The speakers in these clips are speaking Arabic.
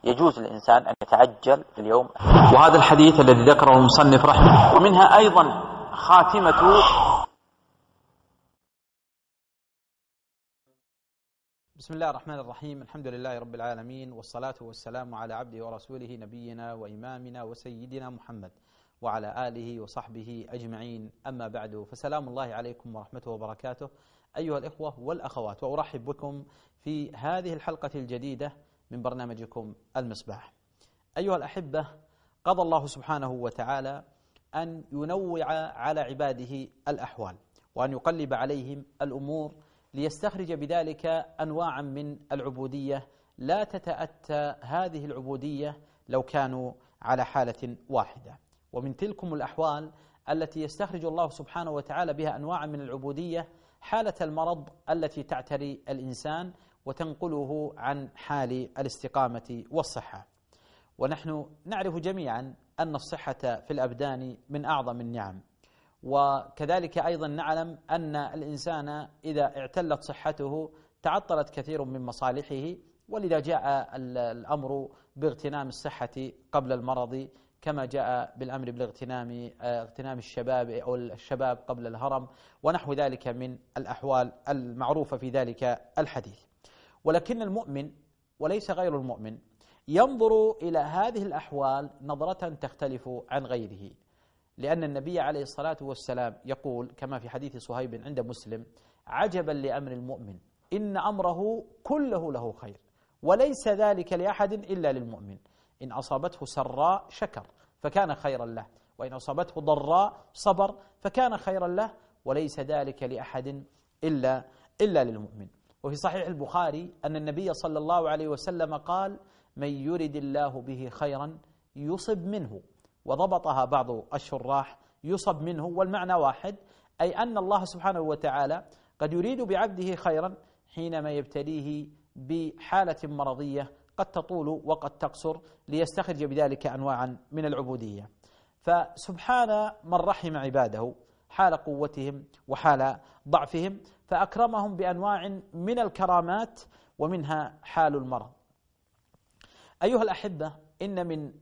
يجوز للإنسان أن يتعجل في اليوم. وهذا الحديث الذي ذكره المصنف رحمه الله، ومنها أيضا خاتمة. بسم الله الرحمن الرحيم، الحمد لله رب العالمين، والصلاة والسلام على عبده ورسوله نبينا وإمامنا وسيدنا محمد وعلى آله وصحبه أجمعين، أما بعد، فسلام الله عليكم ورحمته وبركاته أيها الإخوة والأخوات، وأرحب بكم في هذه الحلقة الجديدة من برنامجكم المصباح. أيها الأحبة، قضى الله سبحانه وتعالى أن ينوع على عباده الأحوال وأن يقلب عليهم الأمور ليستخرج بذلك أنواعا من العبودية لا تتأتى هذه العبودية لو كانوا على حالة واحدة. ومن تلكم الأحوال التي يستخرج الله سبحانه وتعالى بها أنواعا من العبودية حالة المرض التي تعتري الإنسان وتنقله عن حال الاستقامة والصحة. ونحن نعرف جميعا أن الصحة في الأبدان من أعظم النعم، وكذلك أيضا نعلم أن الإنسان إذا اعتلت صحته تعطلت كثير من مصالحه، ولذا جاء الأمر باغتنام الصحة قبل المرض، كما جاء بالأمر باغتنام الشباب أو الشباب قبل الهرم ونحو ذلك من الأحوال المعروفة في ذلك الحديث. ولكن المؤمن وليس غير المؤمن ينظر إلى هذه الأحوال نظرة تختلف عن غيره، لأن النبي عليه الصلاة والسلام يقول كما في حديث صهيب عند مسلم: عجبا لأمر المؤمن إن أمره كله له خير وليس ذلك لأحد إلا للمؤمن، إن أصابته سراء شكر فكان خيرا له، وإن أصابته ضراء صبر فكان خيرا له، وليس ذلك لأحد إلا للمؤمن. وفي صحيح البخاري أن النبي صلى الله عليه وسلم قال: من يرد الله به خيرا يصب منه، وضبطها بعض الشراح يصب منه، والمعنى واحد، أي أن الله سبحانه وتعالى قد يريد بعبده خيرا حينما يبتليه بحالة مرضية قد تطول وقد تقصر ليستخرج بذلك أنواعا من العبودية. فسبحان من رحم عباده حال قوتهم وحال ضعفهم، فأكرمهم بأنواع من الكرامات ومنها حال المرض. أيها الأحبة، إن من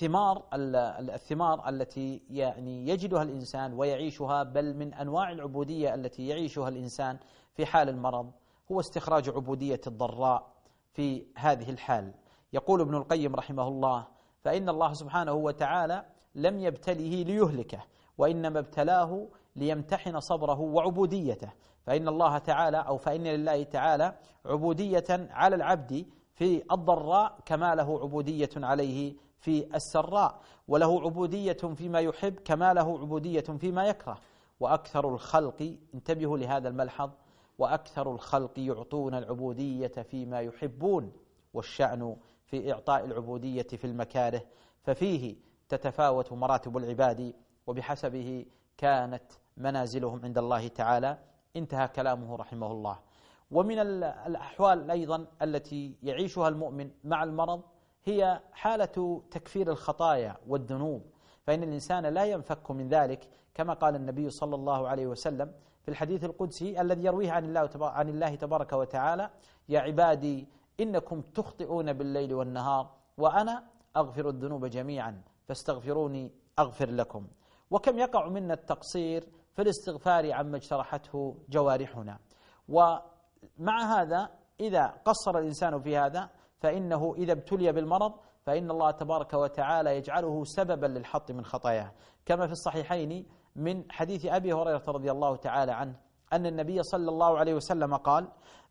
الثمار التي يعني يجدها الإنسان ويعيشها، بل من أنواع العبودية التي يعيشها الإنسان في حال المرض، هو استخراج عبودية الضراء في هذه الحال. يقول ابن القيم رحمه الله: فإن الله سبحانه وتعالى لم يبتله ليهلكه، وإنما ابتلاه ليمتحن صبره وعبوديته. فإن لله تعالى عبودية على العبد في الضراء كما له عبودية عليه في السراء، وله عبودية فيما يحب كما له عبودية فيما يكره. وأكثر الخلق، انتبهوا لهذا الملحظ، وأكثر الخلق يعطون العبودية فيما يحبون، والشأن في إعطاء العبودية في المكاره، ففيه تتفاوت مراتب العباد وبحسبه كانت منازلهم عند الله تعالى. انتهى كلامه رحمه الله. ومن الأحوال أيضا التي يعيشها المؤمن مع المرض هي حالة تكفير الخطايا والذنوب، فإن الإنسان لا ينفك من ذلك، كما قال النبي صلى الله عليه وسلم في الحديث القدسي الذي يرويه عن الله تبارك وتعالى: يا عبادي إنكم تخطئون بالليل والنهار وأنا أغفر الذنوب جميعا فاستغفروني أغفر لكم. وكم يقع منا التقصير في الاستغفار عما اجترحته جوارحنا. ومع هذا إذا قصر الإنسان في هذا فإنه إذا ابتلي بالمرض فإن الله تبارك وتعالى يجعله سببا للحط من خطاياه، كما في الصحيحين من حديث أبي هريرة رضي الله تعالى عنه أن النبي صلى الله عليه وسلم قال: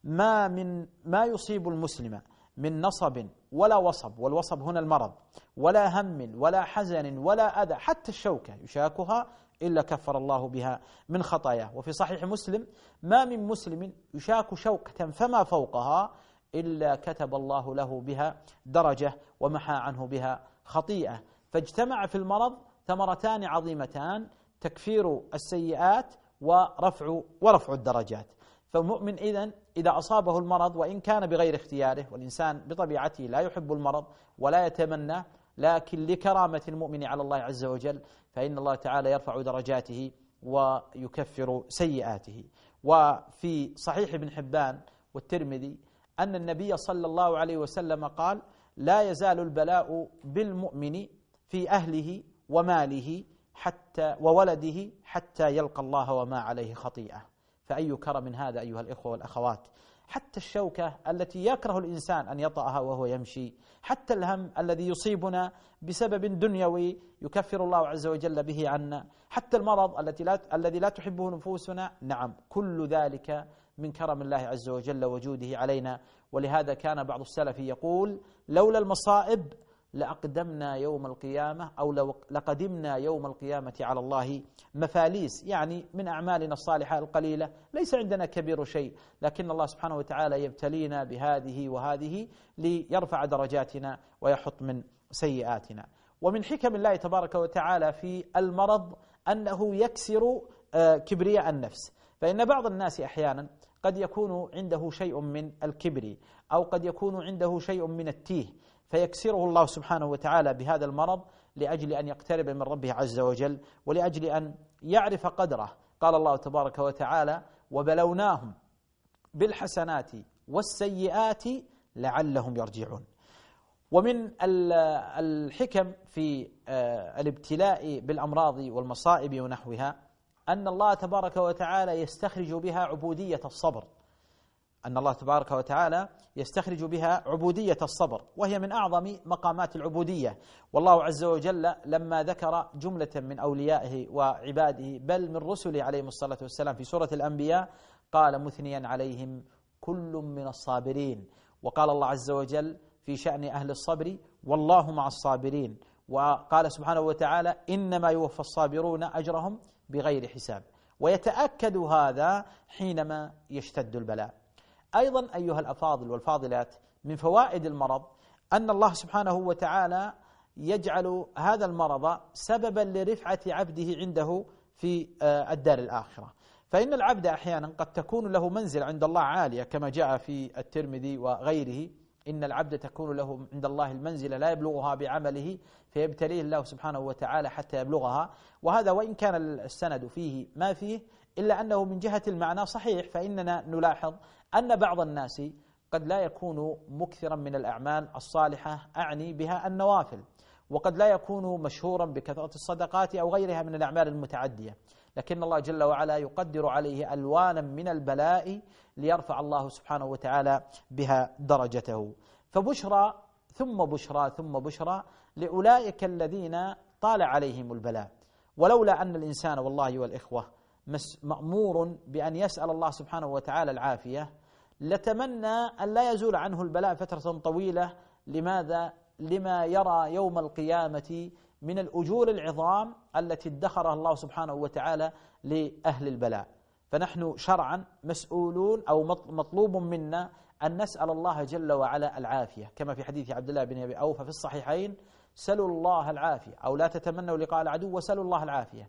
ما يصيب المسلم من نصب ولا وصب، والوصب هنا المرض، ولا هم ولا حزن ولا أذى، حتى الشوكة يشاكها، إلا كفر الله بها من خطاياه. وفي صحيح مسلم: ما من مسلم يشاك شوكة فما فوقها إلا كتب الله له بها درجة ومحى عنه بها خطيئة. فاجتمع في المرض ثمرتان عظيمتان: تكفير السيئات ورفع الدرجات. فالمؤمن إذا أصابه المرض، وإن كان بغير اختياره، والإنسان بطبيعته لا يحب المرض ولا يتمنى، لكن لكرامة المؤمن على الله عز وجل فإن الله تعالى يرفع درجاته ويكفر سيئاته. وفي صحيح ابن حبان والترمذي أن النبي صلى الله عليه وسلم قال: لا يزال البلاء بالمؤمن في أهله وماله حتى وولده حتى يلقى الله وما عليه خطيئة. فأي كرم هذا أيها الإخوة والأخوات. حتى الشوكة التي يكره الإنسان أن يطأها وهو يمشي، حتى الهم الذي يصيبنا بسبب دنيوي يكفر الله عز وجل به عنا، حتى المرض الذي لا تحبه نفوسنا، نعم كل ذلك من كرم الله عز وجل وجوده علينا. ولهذا كان بعض السلف يقول: لولا المصائب لأقدمنا يوم القيامة أو لقدمنا يوم القيامة على الله مفاليس، يعني من أعمالنا الصالحة القليلة ليس عندنا كبير شيء، لكن الله سبحانه وتعالى يبتلينا بهذه وهذه ليرفع درجاتنا ويحط من سيئاتنا. ومن حكم الله تبارك وتعالى في المرض أنه يكسر كبرياء النفس. فإن بعض الناس أحيانا قد يكون عنده شيء من الكبر أو قد يكون عنده شيء من التيه، فيكسره الله سبحانه وتعالى بهذا المرض لأجل أن يقترب من ربه عز وجل ولأجل أن يعرف قدره. قال الله تبارك وتعالى: وبلوناهم بالحسنات والسيئات لعلهم يرجعون. ومن الحكم في الابتلاء بالأمراض والمصائب ونحوها أن الله تبارك وتعالى يستخرج بها عبودية الصبر، أن الله تبارك وتعالى يستخرج بها عبودية الصبر، وهي من أعظم مقامات العبودية. والله عز وجل لما ذكر جملة من أوليائه وعباده بل من رسله عليهم الصلاة والسلام في سورة الأنبياء قال مثنيا عليهم: كل من الصابرين. وقال الله عز وجل في شأن أهل الصبر: والله مع الصابرين. وقال سبحانه وتعالى: إنما يوفى الصابرون أجرهم بغير حساب. ويتأكد هذا حينما يشتد البلاء. أيضا أيها الأفاضل والفاضلات، من فوائد المرض أن الله سبحانه وتعالى يجعل هذا المرض سببا لرفعة عبده عنده في الدار الآخرة. فإن العبد أحيانا قد تكون له منزل عند الله عالية، كما جاء في الترمذي وغيره: إن العبد تكون له عند الله المنزلة لا يبلغها بعمله فيبتليه الله سبحانه وتعالى حتى يبلغها. وهذا وإن كان السند فيه ما فيه إلا أنه من جهة المعنى صحيح. فإننا نلاحظ أن بعض الناس قد لا يكون مكثرا من الأعمال الصالحة، أعني بها النوافل، وقد لا يكون مشهورا بكثرة الصدقات أو غيرها من الأعمال المتعدية، لكن الله جل وعلا يقدر عليه ألوانا من البلاء ليرفع الله سبحانه وتعالى بها درجته. فبشرى ثم بشرى ثم بشرى لأولئك الذين طال عليهم البلاء. ولولا أن الإنسان والله والإخوة مأمور بأن يسأل الله سبحانه وتعالى العافية لتمنى أن لا يزول عنه البلاء فترة طويلة. لماذا؟ لما يرى يوم القيامة من الأجور العظام التي ادخرها الله سبحانه وتعالى لأهل البلاء. فنحن شرعا مسؤولون أو مطلوب منا أن نسأل الله جل وعلا العافية، كما في حديث عبد الله بن أبي أوفى في الصحيحين: سلوا الله العافية، أو لا تتمنوا لقاء العدو وسلوا الله العافية.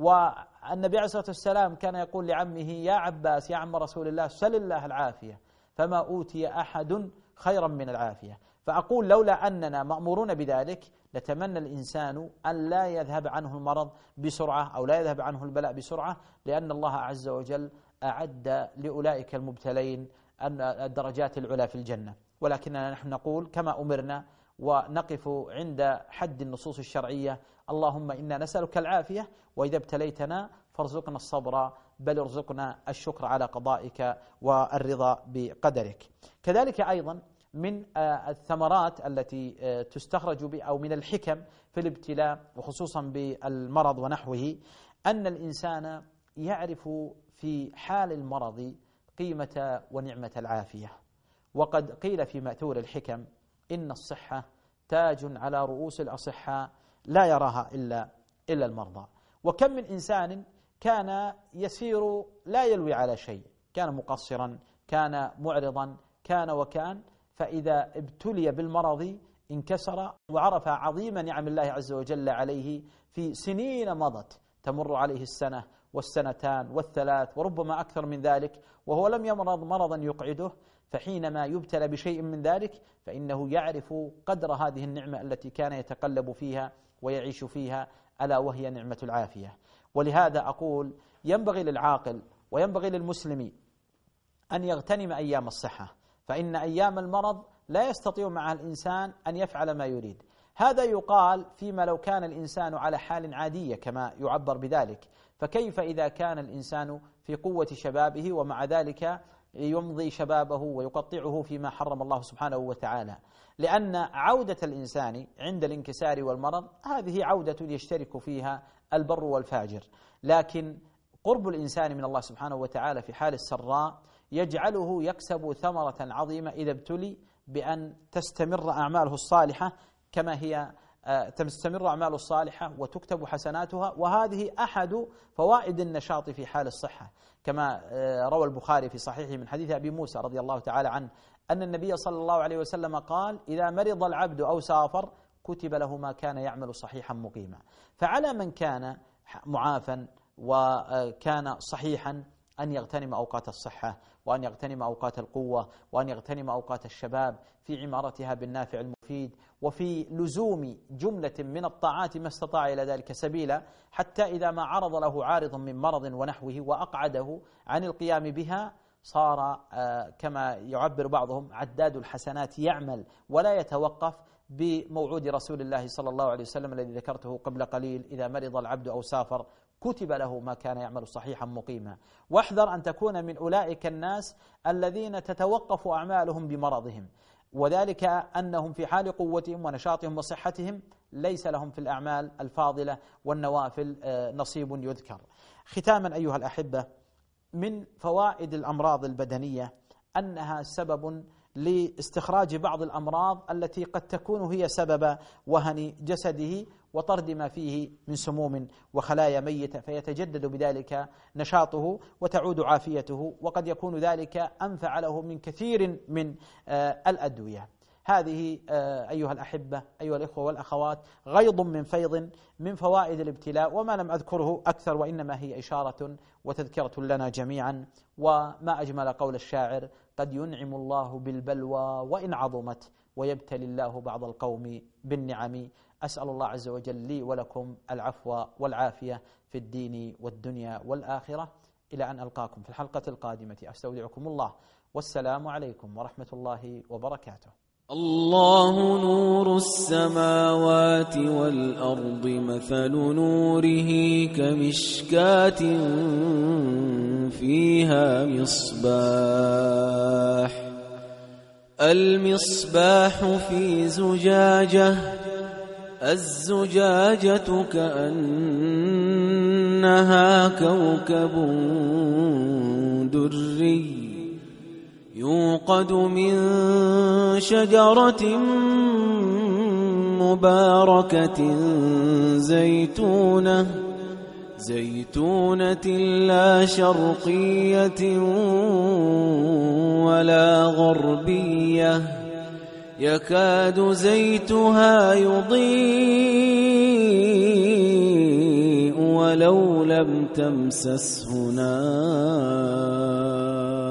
والنبي عليه الصلاة والسلام كان يقول لعمه: يا عباس يا عم رسول الله سل الله العافية، فما أوتي أحد خيرا من العافية. فأقول لولا أننا مأمورون بذلك لتمنى الإنسان أن لا يذهب عنه المرض بسرعة أو لا يذهب عنه البلاء بسرعة، لأن الله عز وجل أعد لأولئك المبتلين الدرجات العلى في الجنة. ولكننا نحن نقول كما أمرنا ونقف عند حد النصوص الشرعية: اللهم إنا نسألك العافية، وإذا ابتليتنا فارزقنا الصبر، بل ارزقنا الشكر على قضائك والرضا بقدرك. كذلك أيضا من الثمرات التي تستخرج أو من الحكم في الابتلاء وخصوصا بالمرض ونحوه أن الإنسان يعرف في حال المرض قيمة ونعمة العافية. وقد قيل في مأثور الحكم: إن الصحة تاج على رؤوس الأصحاء لا يراها إلا المرضى. وكم من إنسان كان يسير لا يلوي على شيء، كان مقصرا، كان معرضا، كان وكان، فإذا ابتلي بالمرض انكسر وعرف عظيم نعم الله عز وجل عليه في سنين مضت، تمر عليه السنة والسنتان والثلاث وربما أكثر من ذلك وهو لم يمرض مرضا يقعده. فحينما يبتلى بشيء من ذلك فإنه يعرف قدر هذه النعمة التي كان يتقلب فيها ويعيش فيها، ألا وهي نعمة العافية. ولهذا أقول ينبغي للعاقل وينبغي للمسلم أن يغتنم أيام الصحة، فإن أيام المرض لا يستطيع معها الإنسان أن يفعل ما يريد. هذا يقال فيما لو كان الإنسان على حال عادية كما يعبر بذلك، فكيف إذا كان الإنسان في قوة شبابه ومع ذلك يمضي شبابه ويقطعه فيما حرم الله سبحانه وتعالى؟ لأن عودة الإنسان عند الانكسار والمرض هذه عودة يشترك فيها البر والفاجر، لكن قرب الإنسان من الله سبحانه وتعالى في حال السراء يجعله يكسب ثمرة عظيمة إذا ابتلي بأن تستمر أعماله الصالحة كما هي تستمر أعماله الصالحة وتكتب حسناتها. وهذه أحد فوائد النشاط في حال الصحة، كما روى البخاري في صحيحه من حديث أبي موسى رضي الله تعالى عنه أن النبي صلى الله عليه وسلم قال: إذا مرض العبد أو سافر كتب له ما كان يعمل صحيحا مقيما. فعلى من كان معافا وكان صحيحا أن يغتنم أوقات الصحة، وأن يغتنم أوقات القوة، وأن يغتنم أوقات الشباب في عمارتها بالنافع المفيد، وفي لزوم جملة من الطاعات ما استطاع إلى ذلك سبيلا، حتى إذا ما عرض له عارض من مرض ونحوه وأقعده عن القيام بها صار كما يعبر بعضهم عداد الحسنات يعمل ولا يتوقف بموعود رسول الله صلى الله عليه وسلم الذي ذكرته قبل قليل: إذا مرض العبد أو سافر كتب له ما كان يعمل صحيحا مقيما. واحذر أن تكون من أولئك الناس الذين تتوقف أعمالهم بمرضهم، وذلك أنهم في حال قوتهم ونشاطهم وصحتهم ليس لهم في الأعمال الفاضلة والنوافل نصيب يذكر. ختاما أيها الأحبة، من فوائد الأمراض البدنية أنها سبب لاستخراج بعض الأمراض التي قد تكون هي سبب وهن جسده وطرد ما فيه من سموم وخلايا ميتة، فيتجدد بذلك نشاطه وتعود عافيته، وقد يكون ذلك أنفع له من كثير من الأدوية. هذه أيها الأحبة أيها الإخوة والأخوات غيض من فيض من فوائد الابتلاء، وما لم أذكره أكثر، وإنما هي إشارة وتذكرة لنا جميعا. وما أجمل قول الشاعر: قد ينعم الله بالبلوى وإن عظمت، ويبتلي الله بعض القوم بالنعم. أسأل الله عز وجل لي ولكم العفو والعافية في الدين والدنيا والآخرة. إلى أن ألقاكم في الحلقة القادمة أستودعكم الله، والسلام عليكم ورحمة الله وبركاته. الله نور السماوات والأرض، مثل نوره كمشكاة فيها مصباح، المصباح في زجاجة، الزجاجة كأنها كوكب دري يوقد من شجرة مباركة زيتونة لا شرقية ولا غربية، يكاد زيتها يضيء ولو لم تمسسه نار.